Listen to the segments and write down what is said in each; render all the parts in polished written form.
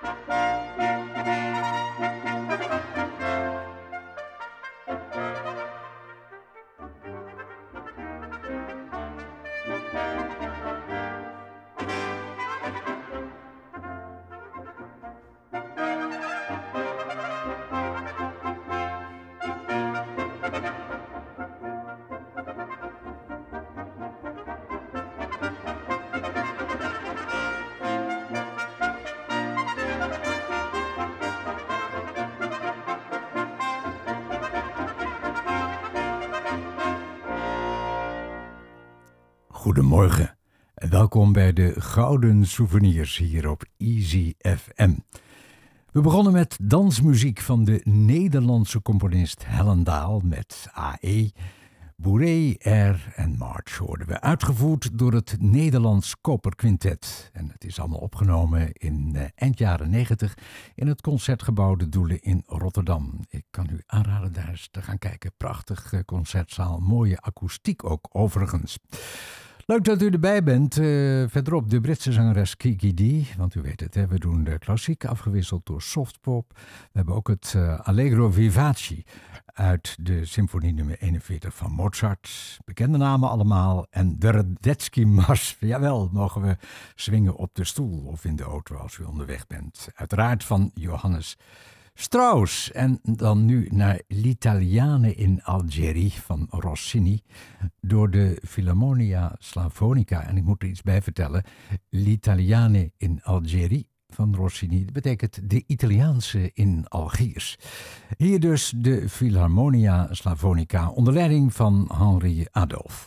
Goedemorgen en welkom bij de Gouden Souvenirs hier op Easy FM. We begonnen met dansmuziek van de Nederlandse componist Hellendaal met AE. Bourrée, Air en March hoorden we, uitgevoerd door het Nederlands Koperquintet. En het is allemaal opgenomen in eind jaren 90 in het Concertgebouw De Doelen in Rotterdam. Ik kan u aanraden daar eens te gaan kijken. Prachtig concertzaal, mooie akoestiek ook overigens. Leuk dat u erbij bent. Verderop de Britse zangeres Kiki Dee. Want u weet het, hè, we doen de klassiek afgewisseld door softpop. We hebben ook het Allegro Vivace uit de symfonie nummer 41 van Mozart. Bekende namen allemaal. En de Radetzky-mars. Jawel, mogen we swingen op de stoel of in de auto als u onderweg bent. Uiteraard van Johannes Strauss. En dan nu naar L'Italiane in Algeri van Rossini door de Philharmonia Slavonica. En ik moet er iets bij vertellen. L'Italiane in Algeri van Rossini, dat betekent de Italiaanse in Algiers. Hier dus de Philharmonia Slavonica onder leiding van Henri Adolphe.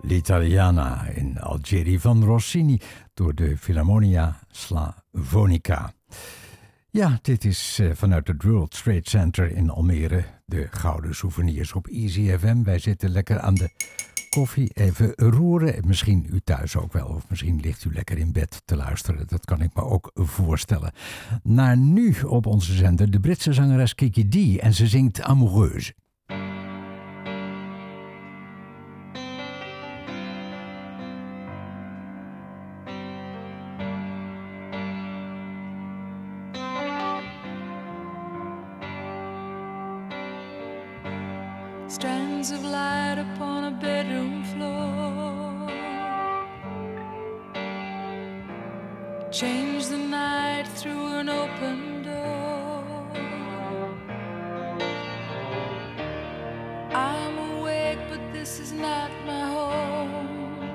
L'Italiana in Algeri van Rossini door de Philharmonia Slavonica. Ja, dit is vanuit het World Trade Center in Almere, de Gouden Souvenirs op Easy FM. Wij zitten lekker aan de koffie, even roeren. Misschien u thuis ook wel, of misschien ligt u lekker in bed te luisteren. Dat kan ik me ook voorstellen. Naar nu op onze zender de Britse zangeres Kiki Dee en ze zingt Amoureuse. Strands of light upon a bedroom floor change the night through an open door. I'm awake, but this is not my home.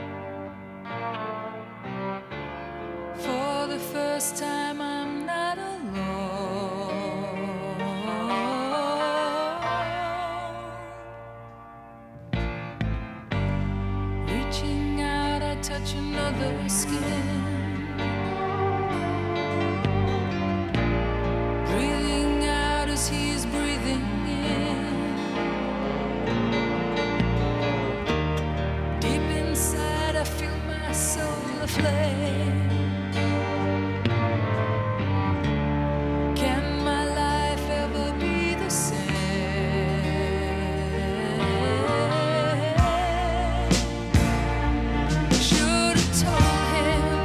For the first time I'm not alone. Reaching out, I touch another skin. Breathing out as he's breathing in. Deep inside, I feel my soul aflame. Can my life ever be the same? Should have told him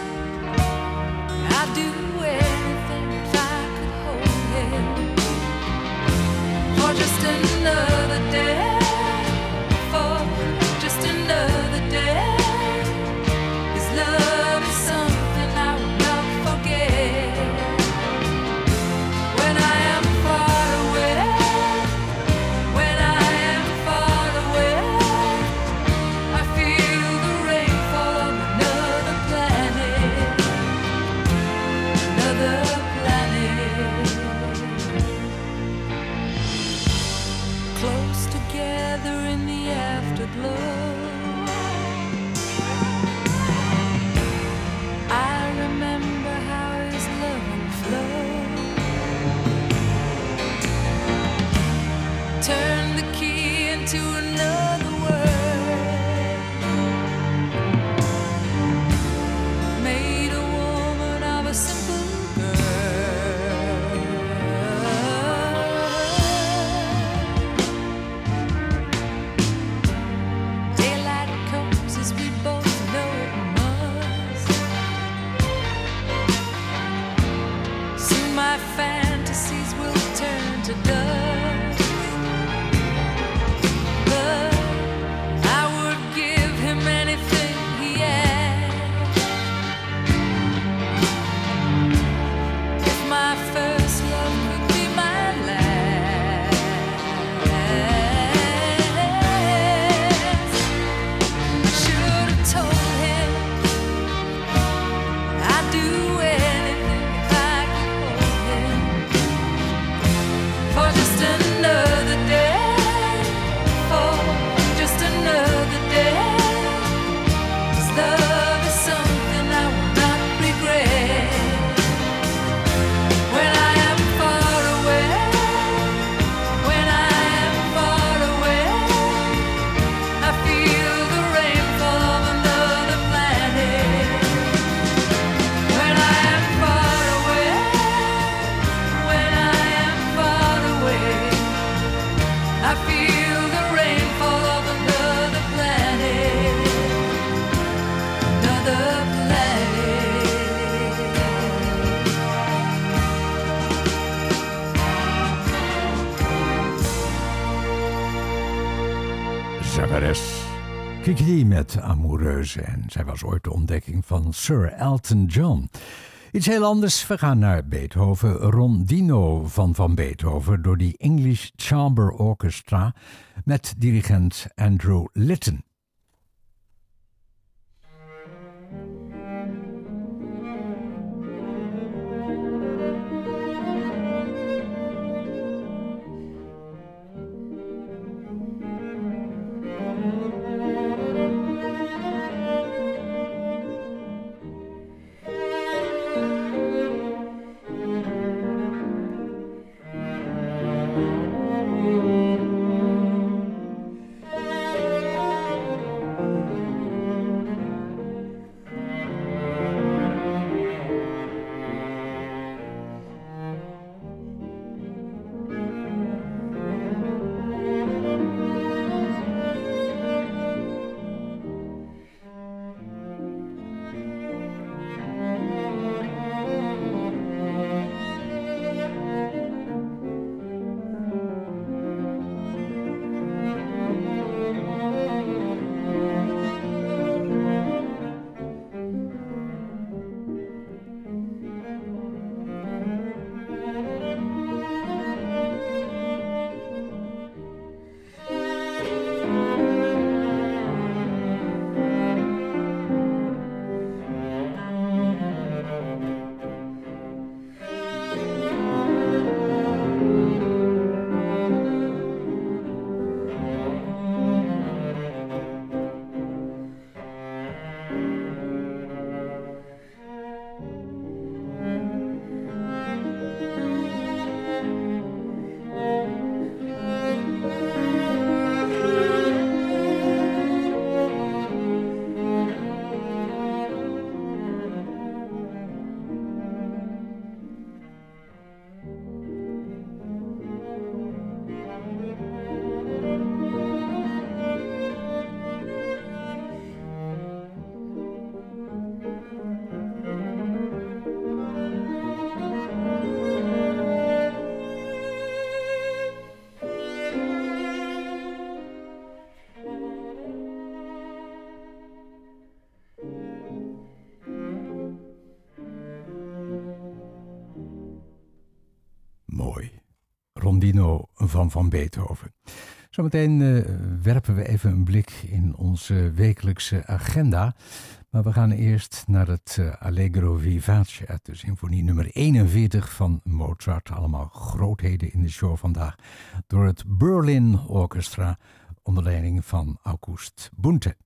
I'd do anything if I could hold him for just another day, for just another day. His love is something I will not forget. When I am far away, when I am far away, I feel the rainfall of another planet, another planet. Close together in the afterglow, I remember how his love flowed. Turn the key into another world. Made a woman of a simple girl. Daylight comes as we both know it must. Soon my fantasies will turn to dust. But I would give him anything he asked. If my first love could be my last. I should have told him I'd do anything if I could hold him for just another day, for just another day. His love is something I will not regret. When I am far away, when I am far away, I feel the rainfall of another planet. When I am far away, when I am far away, I feel the rainfall of another planet, another planet. Zangeres Kiki Dee met Amoureuse en zij was ooit de ontdekking van Sir Elton John. Iets heel anders, we gaan naar Beethoven. Rondino van Beethoven door die English Chamber Orchestra met dirigent Andrew Litton. Bambino van Beethoven. Zometeen werpen we even een blik in onze wekelijkse agenda. Maar we gaan eerst naar het Allegro Vivace uit de symfonie nummer 41 van Mozart. Allemaal grootheden in de show vandaag door het Berlin Orchestra onder leiding van August Bunte.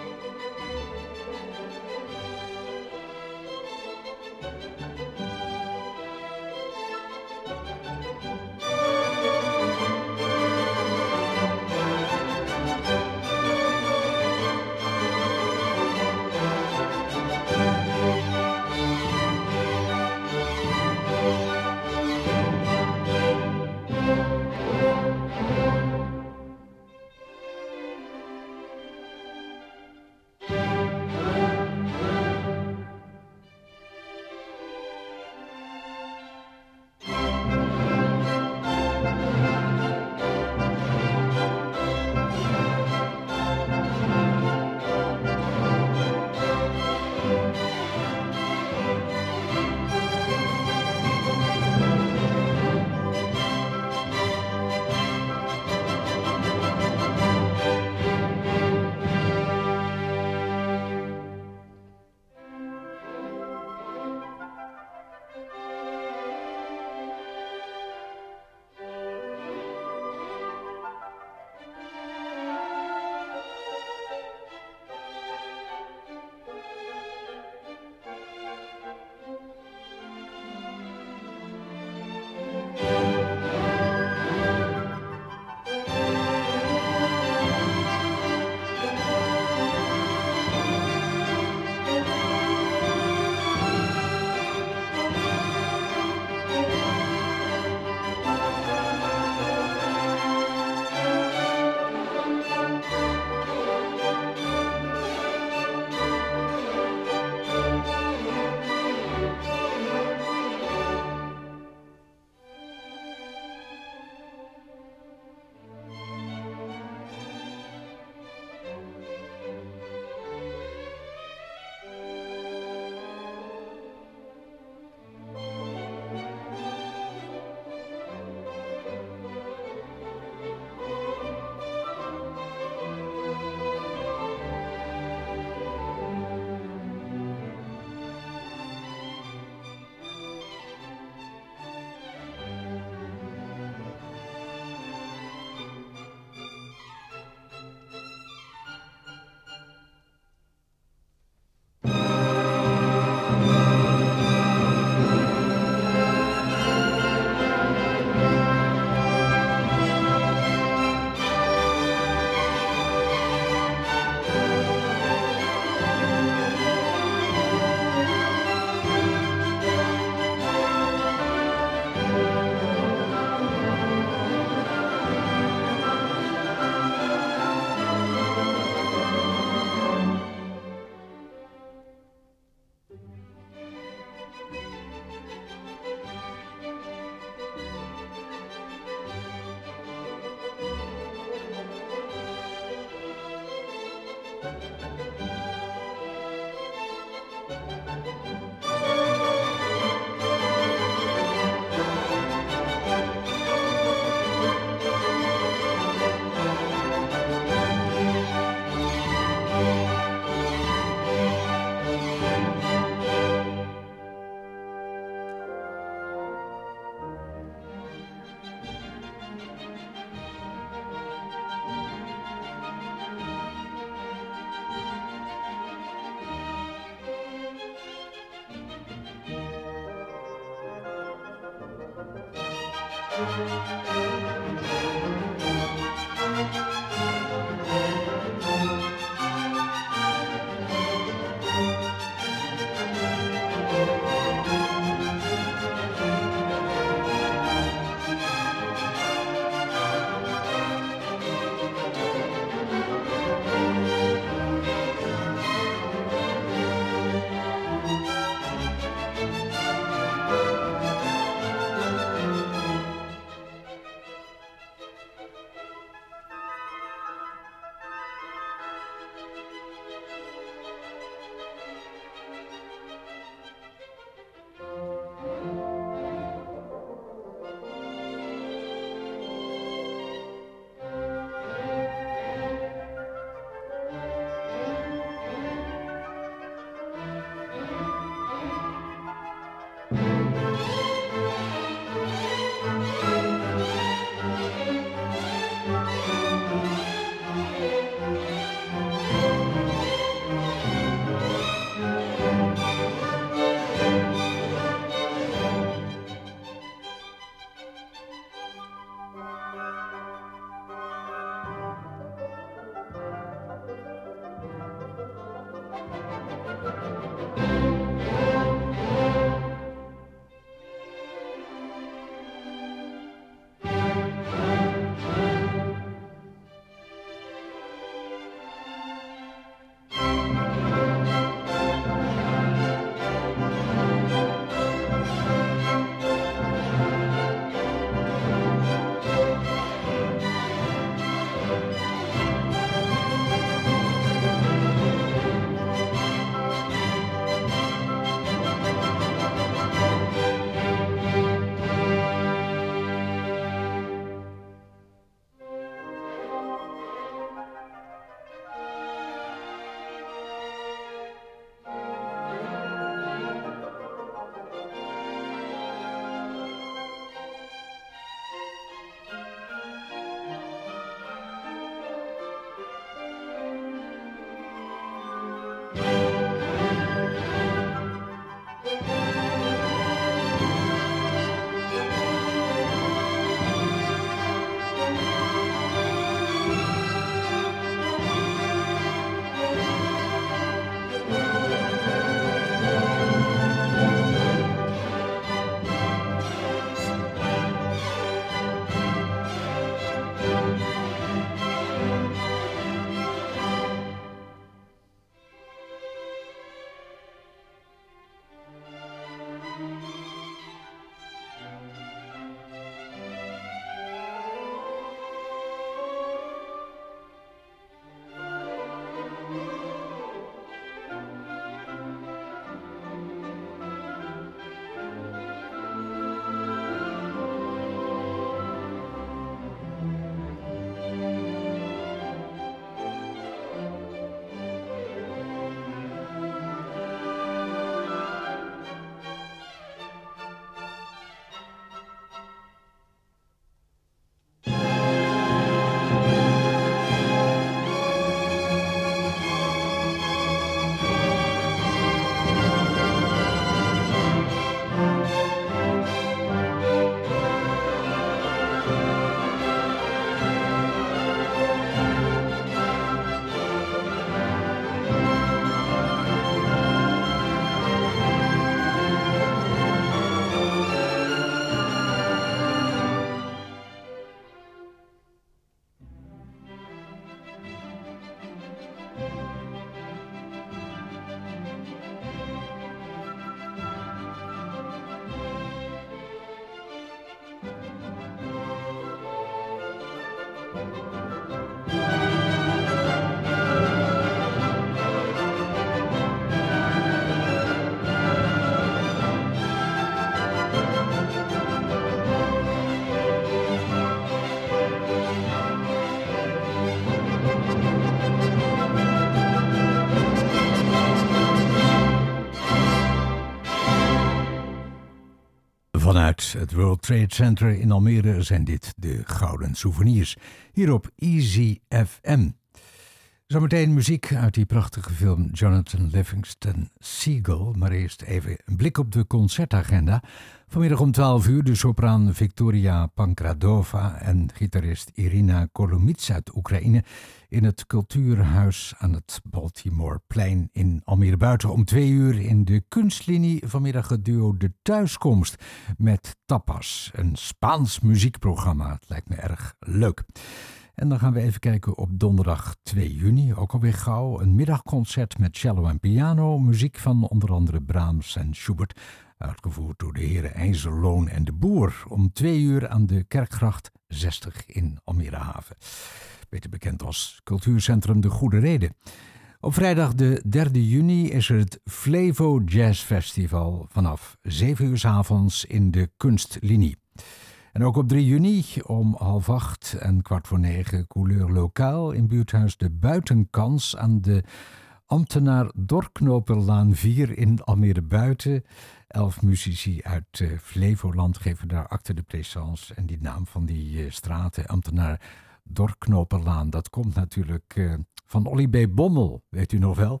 Vanuit het World Trade Center in Almere zijn dit de Gouden Souvenirs. Hier op Easy FM. Zometeen muziek uit die prachtige film Jonathan Livingston Seagull. Maar eerst even een blik op de concertagenda. Vanmiddag om 12 uur de sopraan Victoria Pankradova en gitarist Irina Kolomits uit Oekraïne in het Cultuurhuis aan het Baltimoreplein in Almere Buiten. Om 2 uur in de kunstlinie vanmiddag het duo De Thuiskomst met Tapas. Een Spaans muziekprogramma. Het lijkt me erg leuk. En dan gaan we even kijken op donderdag 2 juni, ook alweer gauw, een middagconcert met cello en piano, muziek van onder andere Brahms en Schubert, uitgevoerd door de heren IJzerloon en de Boer, om 2 uur aan de Kerkgracht 60 in Almere Haven. Beter bekend als Cultuurcentrum De Goede Reden. Op vrijdag de 3 juni is er het Flevo Jazz Festival vanaf 7 uur 's avonds in de kunstlinie. En ook op 3 juni om 7:30 en 8:45 couleur lokaal in buurthuis De Buitenkans aan de Ambtenaar Dorknoperlaan 4 in Almere Buiten. 11 muzici uit Flevoland geven daar acte de présence. En die naam van die straten, Ambtenaar Dorknoperlaan, dat komt natuurlijk van Olly B. Bommel, weet u nog wel.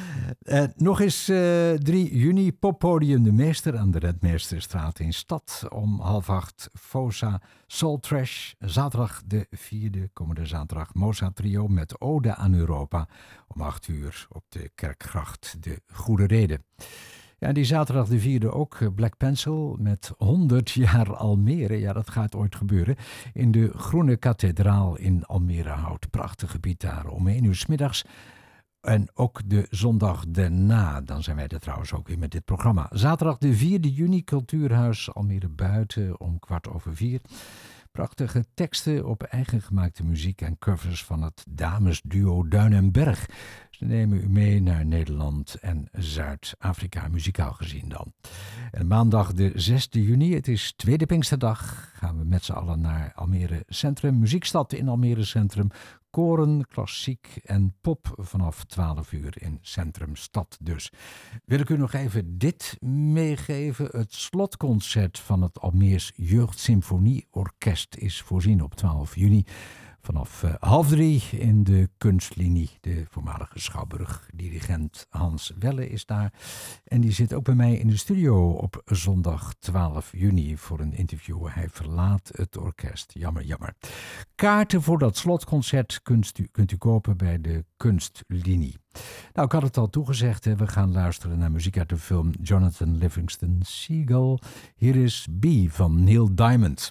Nog eens 3 juni, poppodium De Meester aan de Redmeesterstraat in Stad. Om 7:30 Fosa Soul Trash. Zaterdag de 4e, komende zaterdag, Moza Trio met Ode aan Europa. Om 8 uur op de Kerkgracht De Goede Reden. Ja, die zaterdag de 4e ook Black Pencil met 100 jaar Almere. Ja, dat gaat ooit gebeuren. In de Groene Kathedraal in Almere Hout. Prachtig gebied daar. Om 1 uur 's middags. En ook de zondag daarna. Dan zijn wij er trouwens ook weer met dit programma. Zaterdag de 4e juni Cultuurhuis Almere Buiten om 4:15. Prachtige teksten op eigen gemaakte muziek en covers van het damesduo Duin en Berg. Ze nemen u mee naar Nederland en Zuid-Afrika, muzikaal gezien dan. En maandag de 6e juni, het is tweede Pinksterdag, gaan we met z'n allen naar Almere Centrum. Muziekstad in Almere Centrum. Koren, klassiek en pop vanaf 12 uur in Centrum Stad dus. Wil ik u nog even dit meegeven. Het slotconcert van het Almeers Jeugdsymfonieorkest is voorzien op 12 juni. Vanaf 2:30 in de kunstlinie. De voormalige Schouwburg-dirigent Hans Welle is daar. En die zit ook bij mij in de studio op zondag 12 juni voor een interview. Hij verlaat het orkest. Jammer, jammer. Kaarten voor dat slotconcert kunt u kopen bij de kunstlinie. Nou, ik had het al toegezegd. Hè. We gaan luisteren naar muziek uit de film Jonathan Livingston Seagull. Hier is B van Neil Diamond.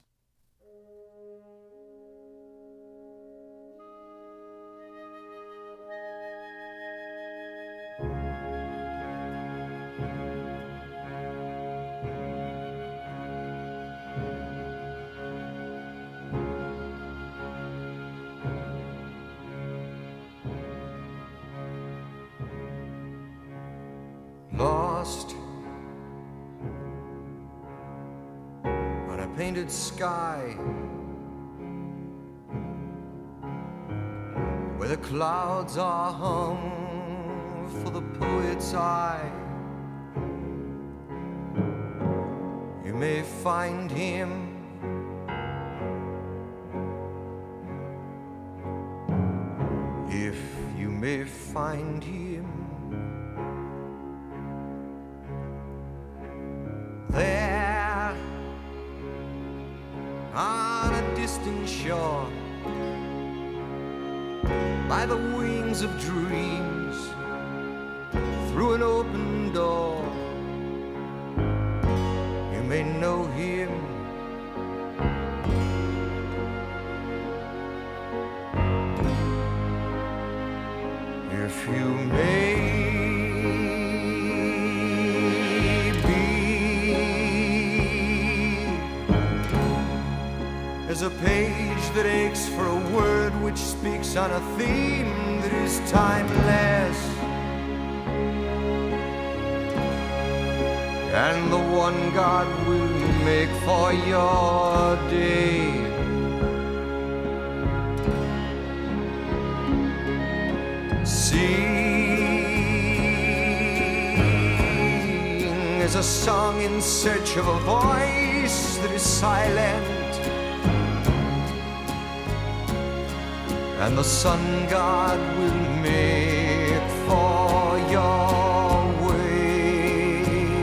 Lost on a painted sky where the clouds are hung for the poet's eye. You may find him if you may find him there on a distant shore by the wings of dreams through an open door. You may know him if you may. There's a page that aches for a word which speaks on a theme that is timeless, and the one God will make for your day. Sing is a song in search of a voice voice that is silent, and the sun god will make for your way.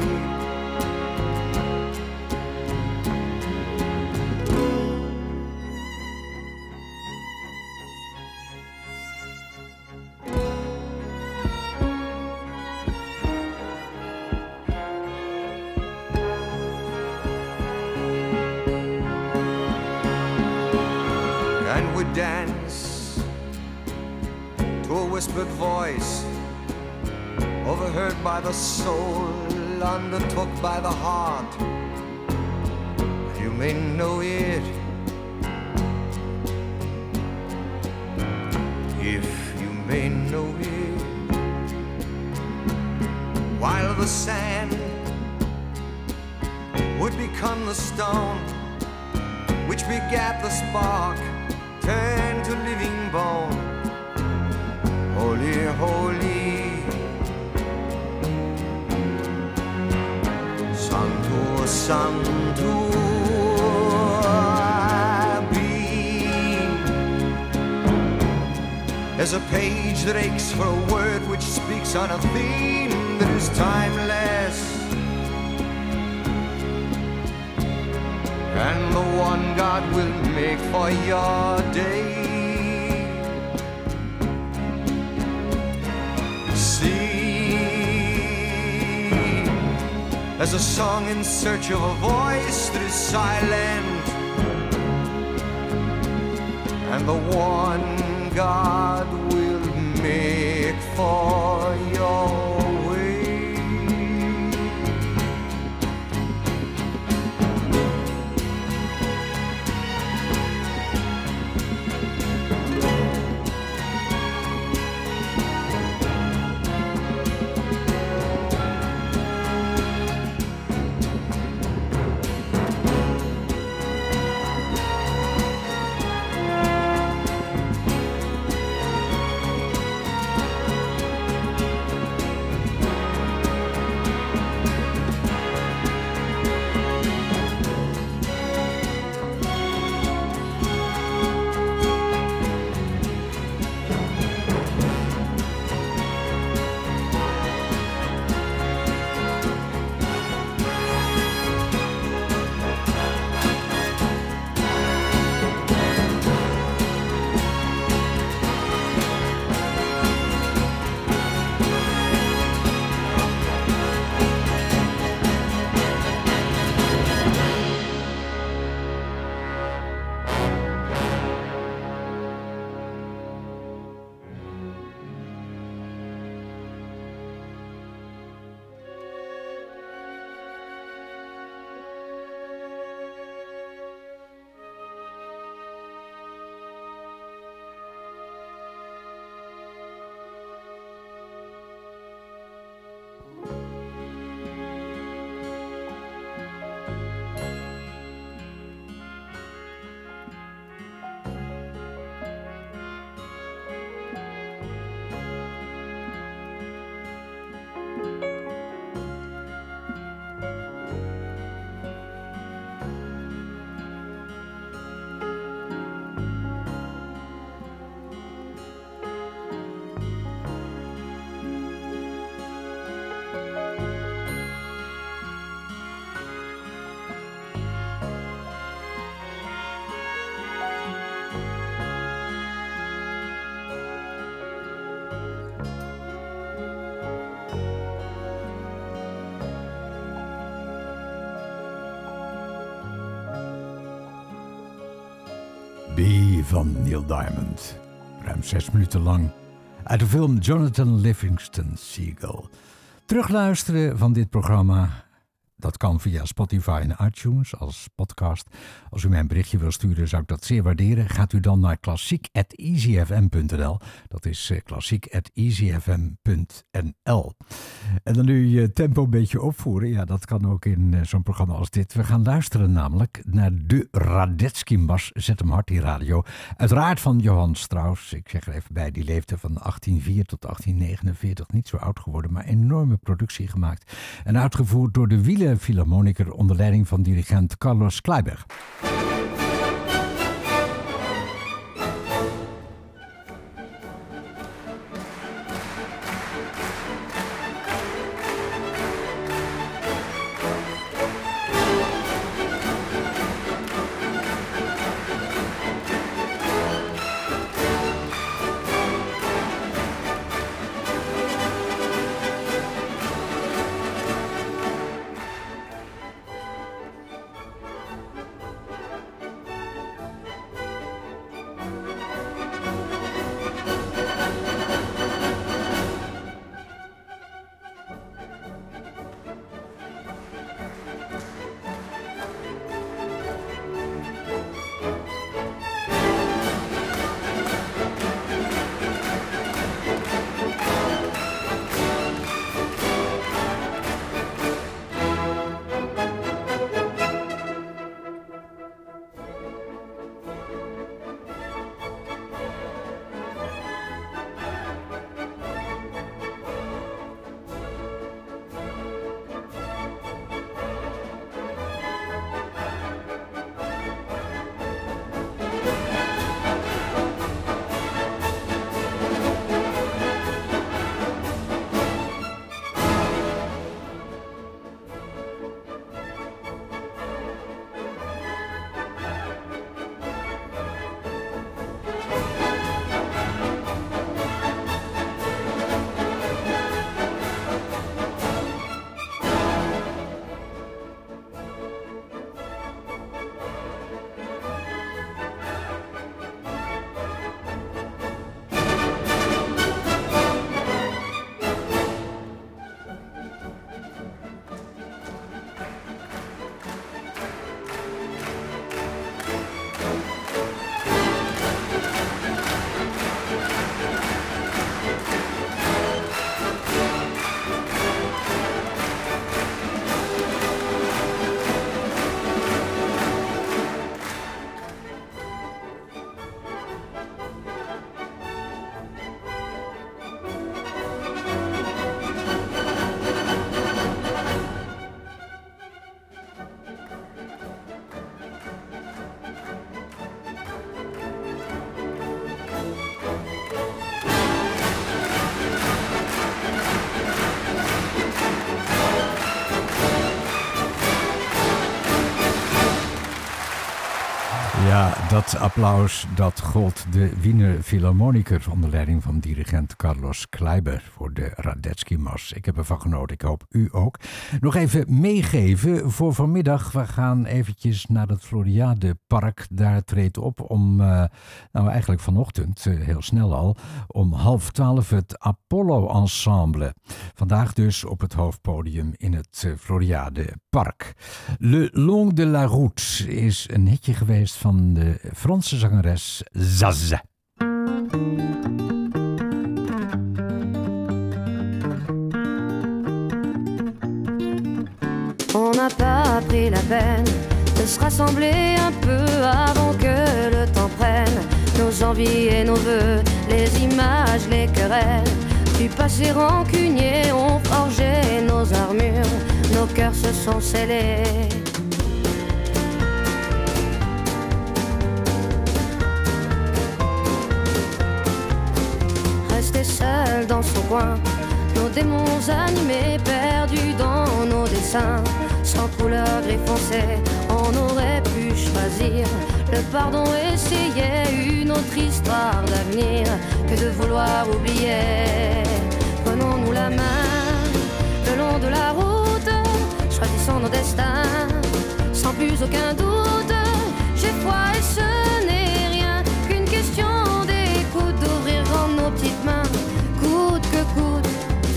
And we dance to a whispered voice, overheard by the soul, undertook by the heart. You may know it if you may know it. While the sand would become the stone, which begat the spark, turned to living bone. Holy, holy, Sanctus, Sanctus, there's a page that aches for a word which speaks on a theme that is timeless. And the one God will make for your day. See, there's a song in search of a voice that is silent, and the one God will make for your way. Be van Neil Diamond. Ruim 6 minuten lang. Uit de film Jonathan Livingston Seagull. Terugluisteren van dit programma, dat kan via Spotify en iTunes als podcast. Als u mij een berichtje wil sturen, zou ik dat zeer waarderen. Gaat u dan naar klassiek@easyfm.nl. Dat is klassiek@easyfm.nl. En dan nu je tempo een beetje opvoeren. Ja, dat kan ook in zo'n programma als dit. We gaan luisteren namelijk naar de Radetzky-mars. Zet hem hard, die radio. Uiteraard van Johann Strauss. Ik zeg er even bij, die leefde van 1804 tot 1849. Niet zo oud geworden, maar enorme productie gemaakt. En uitgevoerd door de Wieler Wiener Philharmoniker onder leiding van dirigent Carlos Kleiber. Ja, dat applaus dat gold de Wiener Philharmoniker onder leiding van dirigent Carlos Kleiber voor de Radetzky-mars. Ik heb ervan genoten, ik hoop u ook. Nog even meegeven voor vanmiddag. We gaan eventjes naar het Floriade-park. Daar treedt op om, eigenlijk vanochtend, heel snel al, om 11:30 het Apollo-ensemble. Vandaag dus op het hoofdpodium in het Floriade-park. Le Long de la Route is een hitje geweest van de Franse zangeres Zaz. On n'a pas pris la peine de se rassembler un peu avant que le temps prenne nos envies et nos vœux, les images, les querelles du passé rancunier ont forgé nos armures, nos cœurs se sont scellés. Resté seul dans son coin, nos démons animés, perdus dans nos dessins, sans couleur gris foncé, on aurait pu choisir le pardon, essayer une autre histoire d'avenir que de vouloir oublier. Prenons-nous la main le long de la route, choisissons nos destins sans plus aucun doute. J'ai foi et ce n'est rien qu'une question d'écoute, d'ouvrir grand nos petites mains, coûte que coûte.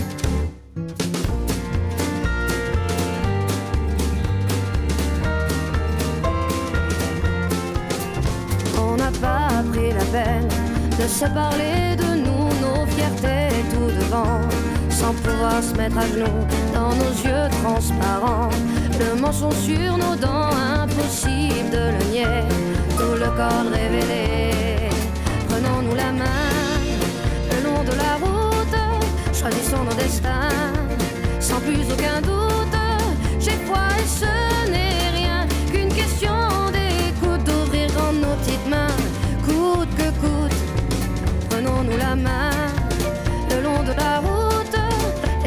On n'a pas pris la peine de se parler de nous, nos fiertés tout devant, sans pouvoir se mettre à genoux dans nos yeux transparents. Le mensonge sur nos dents, impossible de le nier, tout le corps révélé. Prenons-nous la main le long de la route, choisissons nos destins sans plus aucun doute. J'ai foi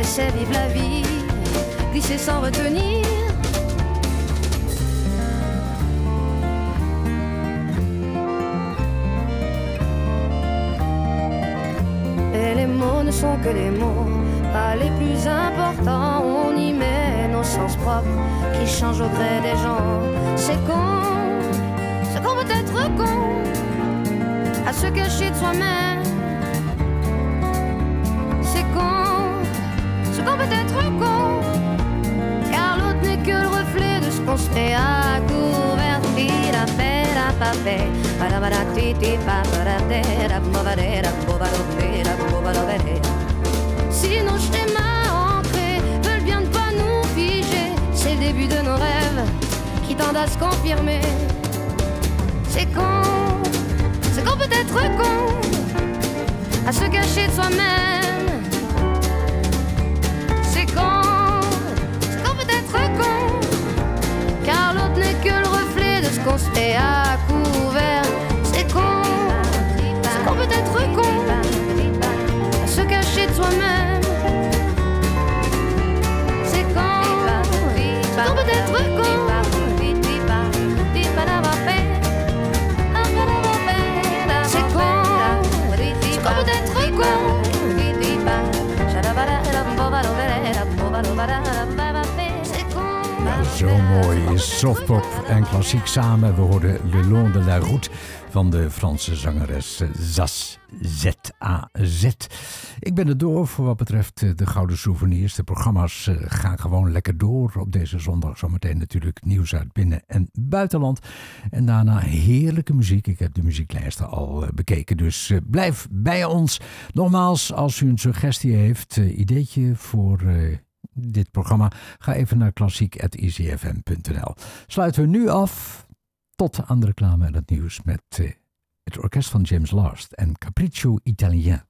sait vivre la vie, glisser sans retenir. Et les mots ne sont que des mots, pas les plus importants. On y met nos sens propres qui changent au gré des gens. C'est qu'on peut être con, à se cacher de soi-même. C'est qu'on peut être con, car l'autre n'est que le reflet de ce qu'on se met à couvert. Si nos schémas ancrés veulent bien ne pas nous figer, c'est le début de nos rêves qui tendent à se confirmer. C'est qu'on peut être con, à se cacher de soi-même. C'est qu'on peut être con, car l'autre n'est que le reflet de ce qu'on se fait à couvert. C'est qu'on peut être con, à se cacher de soi-même. C'est qu'on peut être con. Zo mooi, softpop en klassiek samen. We hoorden Le Long de la Route van de Franse zangeres Zaz, Z-A-Z. Ik ben er door voor wat betreft de Gouden Souvenirs. De programma's gaan gewoon lekker door op deze zondag. Zometeen natuurlijk nieuws uit binnen- en buitenland. En daarna heerlijke muziek. Ik heb de muzieklijsten al bekeken, dus blijf bij ons. Nogmaals, als u een suggestie heeft, ideetje voor dit programma, ga even naar klassiek@easyfm.nl. Sluiten we nu af. Tot aan de reclame en het nieuws met het orkest van James Last en Capriccio Italien.